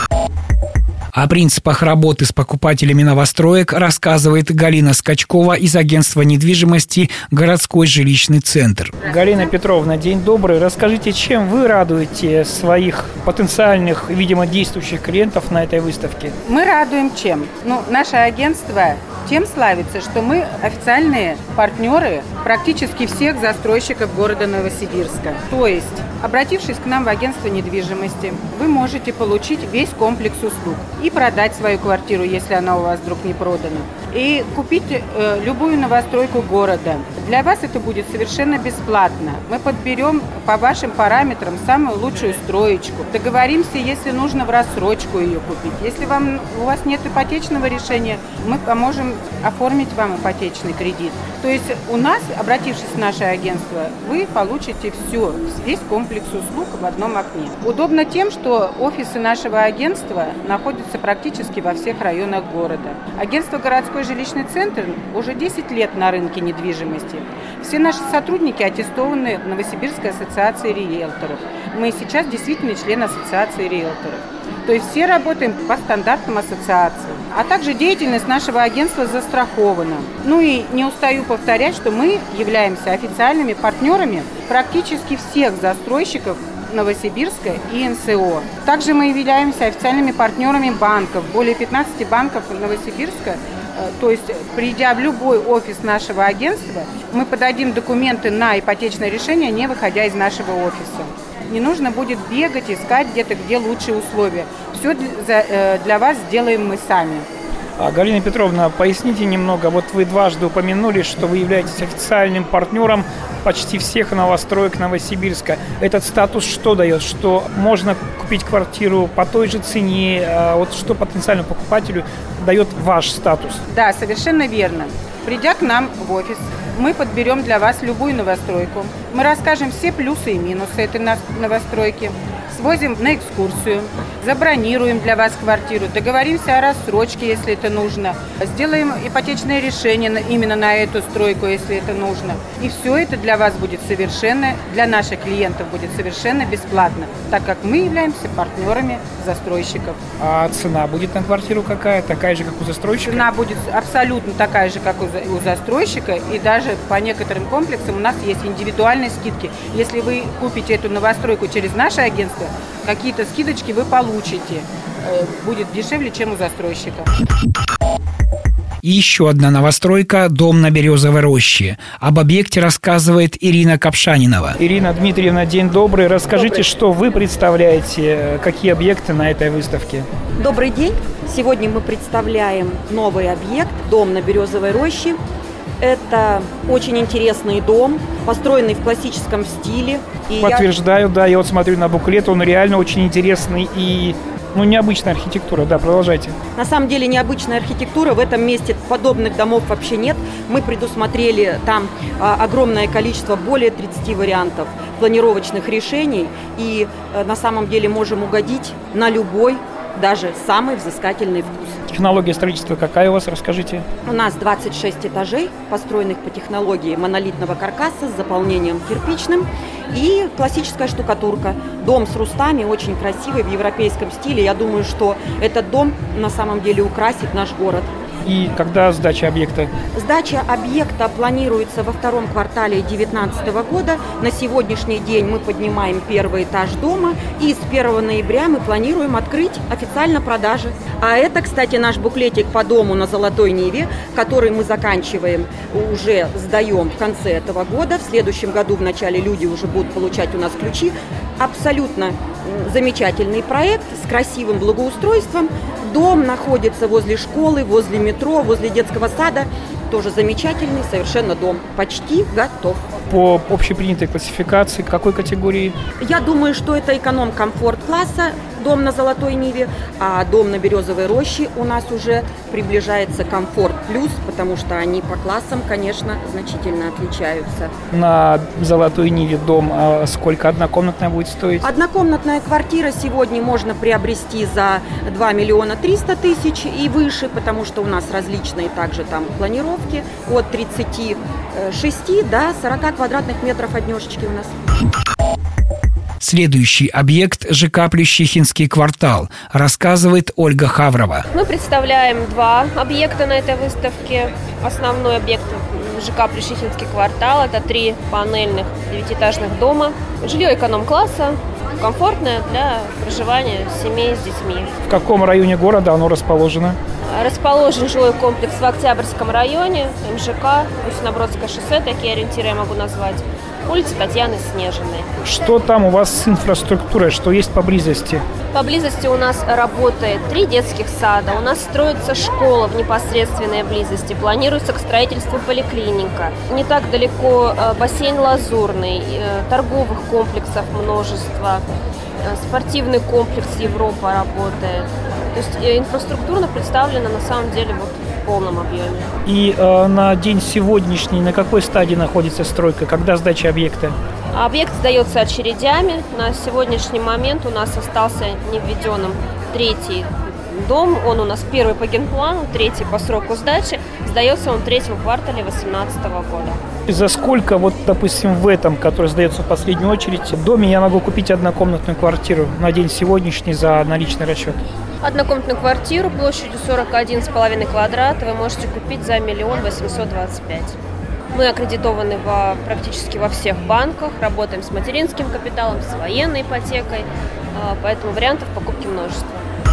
О принципах работы с покупателями новостроек рассказывает Галина Скачкова из агентства недвижимости «Городской жилищный центр». Галина Петровна, день добрый. Расскажите, чем вы радуете своих потенциальных, видимо, действующих клиентов на этой выставке? Мы радуем чем? Ну, наше агентство тем славится, что мы официальные партнеры практически всех застройщиков города Новосибирска. То есть, обратившись к нам в агентство недвижимости, вы можете получить весь комплекс услуг и продать свою квартиру, если она у вас вдруг не продана, и купить э, любую новостройку города. Для вас это будет совершенно бесплатно. Мы подберем по вашим параметрам самую лучшую строечку. Договоримся, если нужно, в рассрочку ее купить. Если вам, у вас нет ипотечного решения, мы поможем оформить вам ипотечный кредит. То есть у нас, обратившись в наше агентство, вы получите все, весь комплекс услуг в одном окне. Удобно тем, что офисы нашего агентства находятся практически во всех районах города. Агентство «Городской жилищный центр» уже десять лет на рынке недвижимости. Все наши сотрудники аттестованы в Новосибирской ассоциации риэлторов. Мы сейчас действительно член ассоциации риэлторов. То есть все работаем по стандартам ассоциации. А также деятельность нашего агентства застрахована. Ну и не устаю повторять, что мы являемся официальными партнерами практически всех застройщиков Новосибирска и эн эс о. Также мы являемся официальными партнерами банков. Более пятнадцати банков Новосибирска. То есть, придя в любой офис нашего агентства, мы подадим документы на ипотечное решение, не выходя из нашего офиса. Не нужно будет бегать, искать где-то, где лучшие условия. Все для, для вас сделаем мы сами. А, Галина Петровна, поясните немного. Вот вы дважды упомянули, что вы являетесь официальным партнером почти всех новостроек Новосибирска. Этот статус что дает? Что можно купить квартиру по той же цене? А вот что потенциальному покупателю дает ваш статус? Да, совершенно верно. Придя к нам в офис, мы подберем для вас любую новостройку. Мы расскажем все плюсы и минусы этой новостройки, свозим на экскурсию, забронируем для вас квартиру, договоримся о рассрочке, если это нужно, сделаем ипотечное решение именно на эту стройку, если это нужно. И все это для вас будет совершенно, для наших клиентов будет совершенно бесплатно, так как мы являемся партнерами застройщиков. А цена будет на квартиру какая? Такая же, как у застройщика? Цена будет абсолютно такая же, как у застройщика, и даже по некоторым комплексам у нас есть индивидуальные скидки. Если вы купите эту новостройку через наше агентство, какие-то скидочки вы получите. Будет дешевле, чем у застройщика. И еще одна новостройка – дом на Березовой роще. Об объекте рассказывает Ирина Капшанинова. Ирина Дмитриевна, день добрый. Расскажите, добрый. Что вы представляете, какие объекты на этой выставке? Добрый день. Сегодня мы представляем новый объект – дом на Березовой роще. Это очень интересный дом, построенный в классическом стиле. И Подтверждаю, я... да, я вот смотрю на буклет, он реально очень интересный и ну, необычная архитектура. Да, продолжайте. На самом деле необычная архитектура, в этом месте подобных домов вообще нет. Мы предусмотрели там а, огромное количество, более тридцати вариантов планировочных решений и а, на самом деле можем угодить на любой, даже самый взыскательный вкус. Технология строительства какая у вас, расскажите? У нас двадцать шесть этажей, построенных по технологии монолитного каркаса с заполнением кирпичным и классическая штукатурка. Дом с рустами, очень красивый, в европейском стиле. Я думаю, что этот дом на самом деле украсит наш город. И когда сдача объекта? Сдача объекта планируется во втором квартале две тысячи девятнадцатого года. На сегодняшний день мы поднимаем первый этаж дома. И с первого ноября мы планируем открыть официально продажи. А это, кстати, наш буклетик по дому на Золотой Ниве, который мы заканчиваем, уже сдаем в конце этого года. В следующем году в начале люди уже будут получать у нас ключи. Абсолютно замечательный проект с красивым благоустройством. Дом находится возле школы, возле метро, возле детского сада. Тоже замечательный совершенно дом. Почти готов. По общепринятой классификации какой категории? Я думаю, что это эконом-комфорт класса, дом на Золотой Ниве, а дом на Березовой роще у нас уже приближается комфорт плюс, потому что они по классам, конечно, значительно отличаются. На Золотой Ниве дом а сколько однокомнатная будет стоить? Однокомнатная квартира сегодня можно приобрести за два миллиона триста тысяч и выше, потому что у нас различные также там планировки от тридцати шести до сорока квадратных метров однешечки у нас. Следующий объект – ЖК Плющихинский квартал, рассказывает Ольга Хаврова. Мы представляем два объекта на этой выставке. Основной объект ЖК Плющихинский квартал – это три панельных девятиэтажных дома. Жилье эконом-класса, комфортное для проживания семей с детьми. В каком районе города оно расположено? Расположен жилой комплекс в Октябрьском районе, МЖК, Усть-Набродское шоссе, такие ориентиры я могу назвать. Улица Татьяны Снежиной. Что там у вас с инфраструктурой, что есть поблизости? Поблизости у нас работает три детских сада, у нас строится школа в непосредственной близости, планируется к строительству поликлиника. Не так далеко бассейн Лазурный, торговых комплексов множество, спортивный комплекс Европа работает. То есть инфраструктурно представлена на самом деле вот в полном объеме. И э, на день сегодняшний на какой стадии находится стройка? Когда сдача объекта? Объект сдается очередями. На сегодняшний момент у нас остался невведенным третий дом. Он у нас первый по генплану, третий по сроку сдачи. Сдается он в третьем квартале две тысячи восемнадцатого года. За сколько, вот, допустим, в этом, который сдается в последнюю очередь, в доме я могу купить однокомнатную квартиру на день сегодняшний за наличный расчет? Однокомнатную квартиру площадью сорок один с половиной квадрата вы можете купить за миллион восемьсот двадцать пять. Мы аккредитованы во, практически во всех банках, работаем с материнским капиталом, с военной ипотекой, поэтому вариантов покупки множество.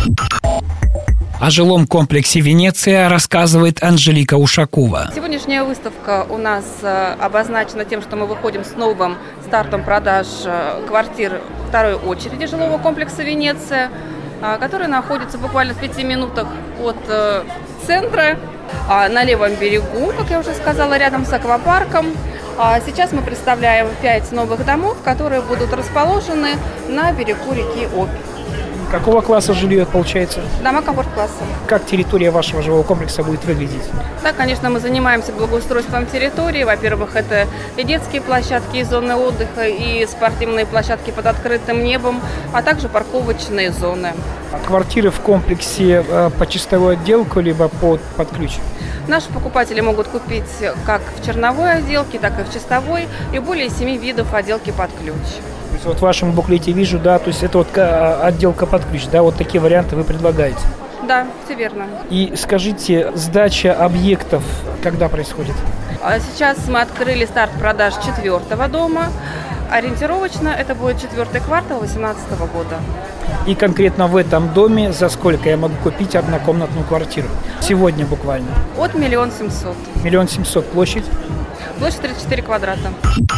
О жилом комплексе «Венеция» рассказывает Анжелика Ушакова. Сегодняшняя выставка у нас обозначена тем, что мы выходим с новым стартом продаж квартир второй очереди жилого комплекса «Венеция», который находится буквально в пяти минутах от центра, на левом берегу, как я уже сказала, рядом с аквапарком. Сейчас мы представляем пять новых домов, которые будут расположены на берегу реки Обь. Какого класса жилье получается? Дома комфорт-класса. Как территория вашего жилого комплекса будет выглядеть? Да, конечно, мы занимаемся благоустройством территории. Во-первых, это и детские площадки, и зоны отдыха, и спортивные площадки под открытым небом, а также парковочные зоны. А квартиры в комплексе э, по чистовой отделку, либо под, под ключ? Наши покупатели могут купить как в черновой отделке, так и в чистовой, и более семи видов отделки под ключ. То есть вот в вашем буклете вижу, да, то есть это вот отделка под ключ, да, вот такие варианты вы предлагаете? Да, все верно. И скажите, сдача объектов когда происходит? Сейчас мы открыли старт продаж четвертого дома. Ориентировочно это будет четвертый квартал две тысячи восемнадцатого года. И конкретно в этом доме за сколько я могу купить однокомнатную квартиру? Сегодня буквально. От миллион семьсот. Миллион семьсот. Площадь? Площадь тридцать четыре квадрата.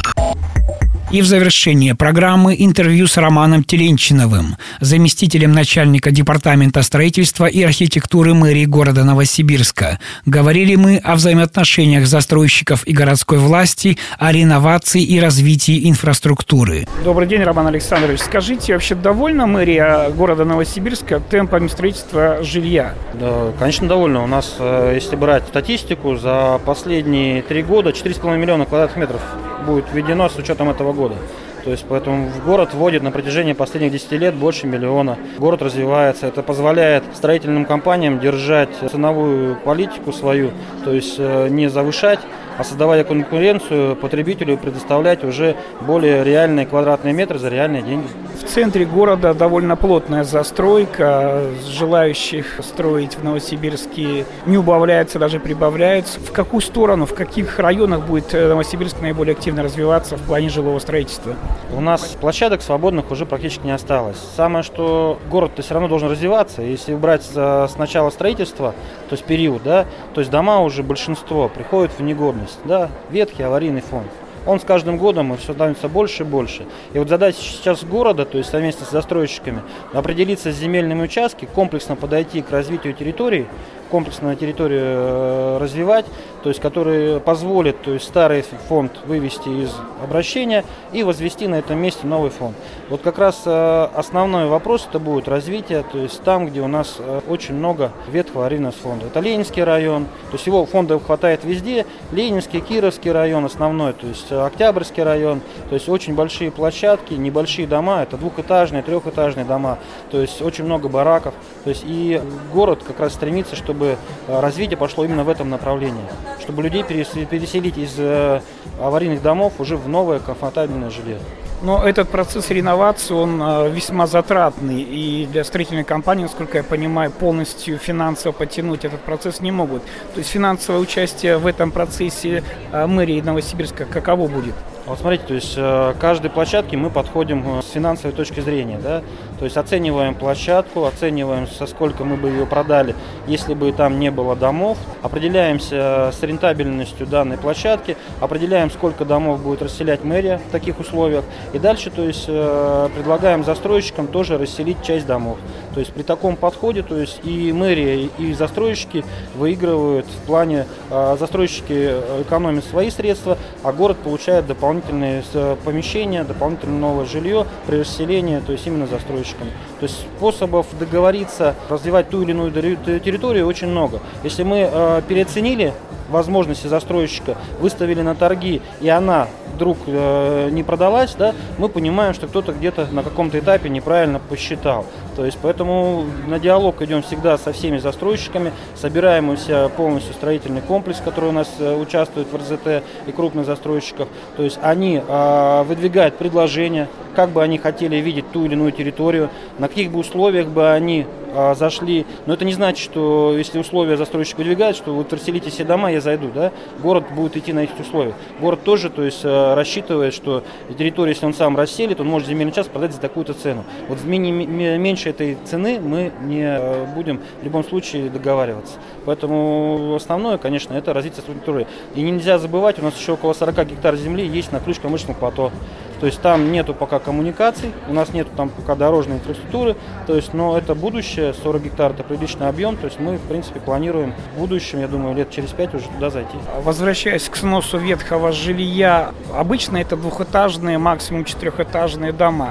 И в завершение программы интервью с Романом Теленчиновым, заместителем начальника департамента строительства и архитектуры мэрии города Новосибирска. Говорили мы о взаимоотношениях застройщиков и городской власти, о реновации и развитии инфраструктуры. Добрый день, Роман Александрович. Скажите, вообще довольна мэрия города Новосибирска темпами строительства жилья? Да, конечно, довольна. У нас, если брать статистику, за последние три года четыре с половиной миллиона квадратных метров будет введено с учетом этого года. То есть поэтому в город вводит на протяжении последних десяти лет больше миллиона. Город развивается. Это позволяет строительным компаниям держать ценовую политику свою, то есть не завышать, а создавая конкуренцию потребителю, предоставлять уже более реальные квадратные метры за реальные деньги. В центре города довольно плотная застройка. Желающих строить в Новосибирске не убавляется, даже прибавляется. В какую сторону, в каких районах будет Новосибирск наиболее активно развиваться в плане жилого строительства? У нас площадок свободных уже практически не осталось. Самое, что город-то все равно должен развиваться. Если брать с начала строительства, то есть период, да, то есть дома уже большинство приходят в негодность, да, ветхий аварийный фонд. Он с каждым годом все становится больше и больше. И вот задача сейчас города, то есть совместно с застройщиками, определиться с земельными участками, комплексно подойти к развитию территории, комплексно территорию э, развивать, то есть который позволит, то есть старый фонд вывести из обращения и возвести на этом месте новый фонд. Вот как раз э, основной вопрос это будет развитие, то есть там, где у нас э, очень много ветхого аварийного фонда. Это Ленинский район, то есть его фондов хватает везде, Ленинский, Кировский район основной, то есть Октябрьский район, то есть очень большие площадки, небольшие дома, это двухэтажные, трехэтажные дома, то есть очень много бараков, то есть и город как раз стремится, чтобы чтобы развитие пошло именно в этом направлении, чтобы людей переселить из аварийных домов уже в новое комфортабельное жилье. Но этот процесс реновации, он весьма затратный, и для строительной компании, насколько я понимаю, полностью финансово потянуть этот процесс не могут. То есть финансовое участие в этом процессе мэрии Новосибирска каково будет? Вот смотрите, то есть к каждой площадке мы подходим с финансовой точки зрения, да, то есть оцениваем площадку, оцениваем, со сколько мы бы ее продали, если бы там не было домов, определяемся с рентабельностью данной площадки, определяем, сколько домов будет расселять мэрия в таких условиях, и дальше, то есть предлагаем застройщикам тоже расселить часть домов. То есть при таком подходе, то есть и мэрия, и застройщики выигрывают в плане, застройщики экономят свои средства, а город получает дополнительные помещения, дополнительное новое жилье при расселении, то есть именно застройщиками. То есть способов договориться, развивать ту или иную территорию очень много. Если мы э, переоценили возможности застройщика, выставили на торги, и она вдруг э, не продалась, да, мы понимаем, что кто-то где-то на каком-то этапе неправильно посчитал. То есть поэтому на диалог идем всегда со всеми застройщиками, собираем у себя полностью строительный комплекс, который у нас э, участвует в эр зэ тэ и крупных застройщиков. То есть они э, выдвигают предложения, как бы они хотели видеть ту или иную территорию, на каких бы условиях бы они э, зашли. Но это не значит, что если условия застройщик выдвигает, что вот расселите все дома, я зайду, да, город будет идти на этих условиях. Город тоже, то есть э, рассчитывает, что территорию, если он сам расселит, он может земельный участок продать за такую-то цену. Вот меньше этой цены мы не э, будем в любом случае договариваться. Поэтому основное, конечно, это развитие структуры. И нельзя забывать, у нас еще около сорок гектар земли есть на ключ-камышечном плато. То есть там нету пока коммуникаций, у нас нету там пока дорожной инфраструктуры, то есть, но это будущее, сорок гектар это приличный объем, то есть мы, в принципе, планируем в будущем, я думаю, лет через пять уже туда зайти. Возвращаясь к сносу ветхого жилья, обычно это двухэтажные, максимум четырехэтажные дома.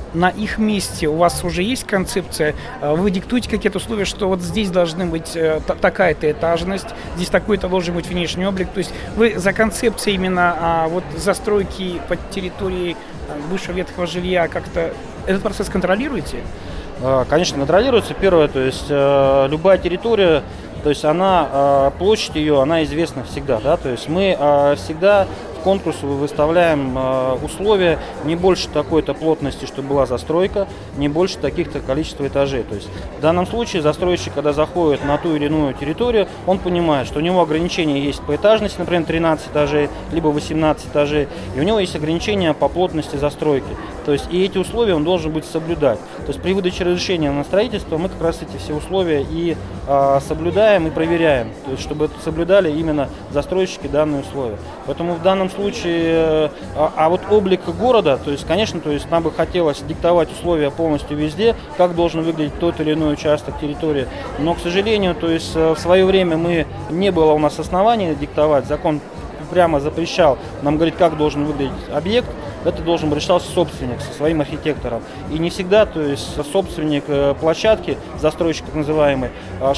на их месте у вас уже есть концепция, вы диктуете какие-то условия, что вот здесь должны быть такая-то этажность, здесь такой-то должен быть внешний облик, то есть вы за концепцией именно а, вот застройки под территорией бывшего ветхого жилья как-то этот процесс контролируете? Конечно, контролируется. Первое, то есть э, любая территория, то есть она, э, площадь ее, она известна всегда, да, то есть мы э, всегда в конкурс выставляем э, условия не больше такой-то плотности, чтобы была застройка, не больше таких-то количества этажей. То есть в данном случае застройщик, когда заходит на ту или иную территорию, он понимает, что у него ограничения есть по этажности, например, тринадцать этажей, либо восемнадцать этажей, и у него есть ограничения по плотности застройки. То есть и эти условия он должен будет соблюдать. То есть при выдаче разрешения на строительство мы как раз эти все условия и э, соблюдаем и проверяем, то есть чтобы соблюдали именно застройщики данные условия. Поэтому в данном случае, а, а вот облик города, то есть, конечно, то есть нам бы хотелось диктовать условия полностью везде, как должен выглядеть тот или иной участок территории, но, к сожалению, то есть в свое время мы, не было у нас оснований диктовать, закон прямо запрещал нам говорить, как должен выглядеть объект. Это должен был решать собственник со своим архитектором. И не всегда, то есть собственник площадки, застройщик так называемый,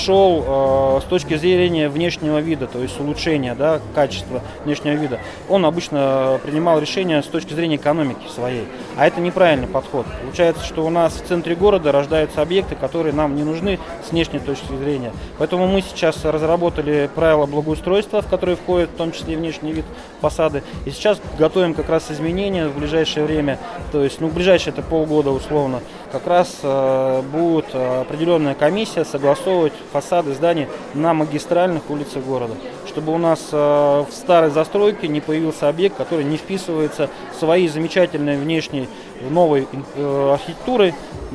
шел с точки зрения внешнего вида, то есть улучшения, да, качества внешнего вида. Он обычно принимал решения с точки зрения экономики своей. А это неправильный подход. Получается, что у нас в центре города рождаются объекты, которые нам не нужны с внешней точки зрения. Поэтому мы сейчас разработали правила благоустройства, в которые входят в том числе и внешний вид фасады. И сейчас готовим как раз изменения в ближайшее время, то есть, ну, в ближайшее это полгода условно, как раз э, будет определенная комиссия согласовывать фасады зданий на магистральных улицах города, чтобы у нас э, в старой застройке не появился объект, который не вписывается в свои замечательные внешние новой э, архитектурой,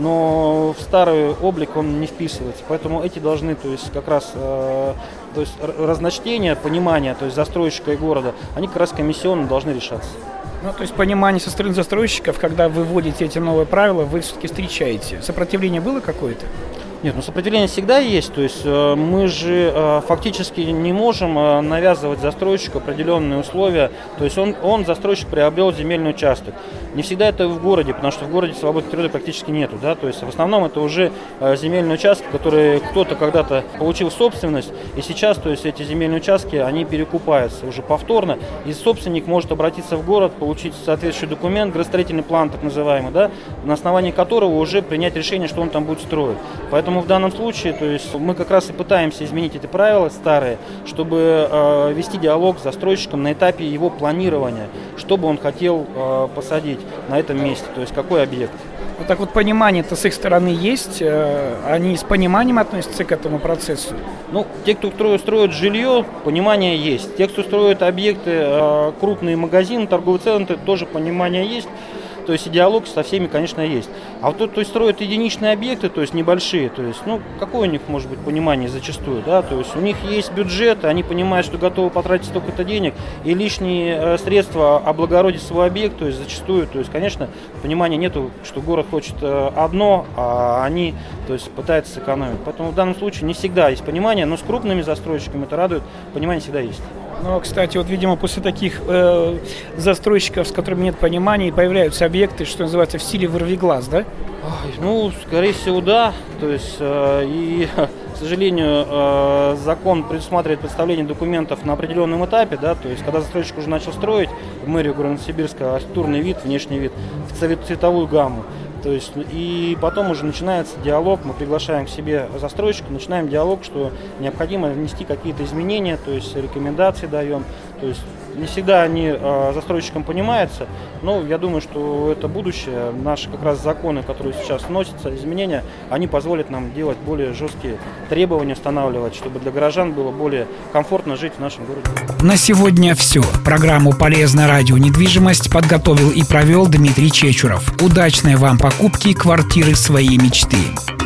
но в старый облик он не вписывается. Поэтому эти должны, то есть, как раз э, то есть, разночтения, понимание, то есть, застройщика и города, они как раз комиссионно должны решаться. Ну, то есть понимание со стороны застройщиков, когда вы вводите эти новые правила, вы все-таки встречаете. Сопротивление было какое-то? Нет, ну сопротивление всегда есть, то есть э, мы же э, фактически не можем э, навязывать застройщику определенные условия, то есть он, он, застройщик, приобрел земельный участок. Не всегда это в городе, потому что в городе свободной природы практически нету, да, то есть в основном это уже э, земельные участки, которые кто-то когда-то получил в собственность, и сейчас, то есть эти земельные участки, они перекупаются уже повторно, и собственник может обратиться в город, получить соответствующий документ, градостроительный план так называемый, да, на основании которого уже принять решение, что он там будет строить. Поэтому в данном случае, то есть мы как раз и пытаемся изменить эти правила старые, чтобы э, вести диалог с застройщиком на этапе его планирования, что бы он хотел э, посадить на этом месте, то есть какой объект. Вот так вот понимание-то с их стороны есть, э, они с пониманием относятся к этому процессу? Ну, те, кто строит, строит жилье, понимание есть. Те, кто строит объекты, э, крупные магазины, торговые центры, тоже понимание есть. То есть и диалог со всеми, конечно, есть. А вот тот, кто строит единичные объекты, то есть небольшие, то есть, ну, какое у них может быть понимание зачастую, да, то есть у них есть бюджет, они понимают, что готовы потратить столько-то денег, и лишние э, средства облагородить свой объект, то есть зачастую, то есть, конечно, понимания нету, что город хочет э, одно, а они, то есть, пытаются сэкономить. Поэтому в данном случае не всегда есть понимание, но с крупными застройщиками это радует, понимание всегда есть. Ну, кстати, вот, видимо, после таких э, застройщиков, с которыми нет понимания, появляются объекты, что называется, в стиле «вырви глаз», да? Ой, ну, скорее всего, да. То есть, э, и, к сожалению, э, закон предусматривает представление документов на определенном этапе, да, то есть, когда застройщик уже начал строить в мэрию города Новосибирска архитектурный вид, внешний вид, в цветовую гамму. То есть, и потом уже начинается диалог, мы приглашаем к себе застройщика, начинаем диалог, что необходимо внести какие-то изменения, то есть рекомендации даем. То есть не всегда они э, застройщикам понимаются, но я думаю, что это будущее. Наши как раз законы, которые сейчас вносятся, изменения, они позволят нам делать более жесткие требования, устанавливать, чтобы для горожан было более комфортно жить в нашем городе. На сегодня все. Программу «Полезное радио. Недвижимость» подготовил и провел Дмитрий Чечуров. Удачной вам покупки квартиры своей мечты.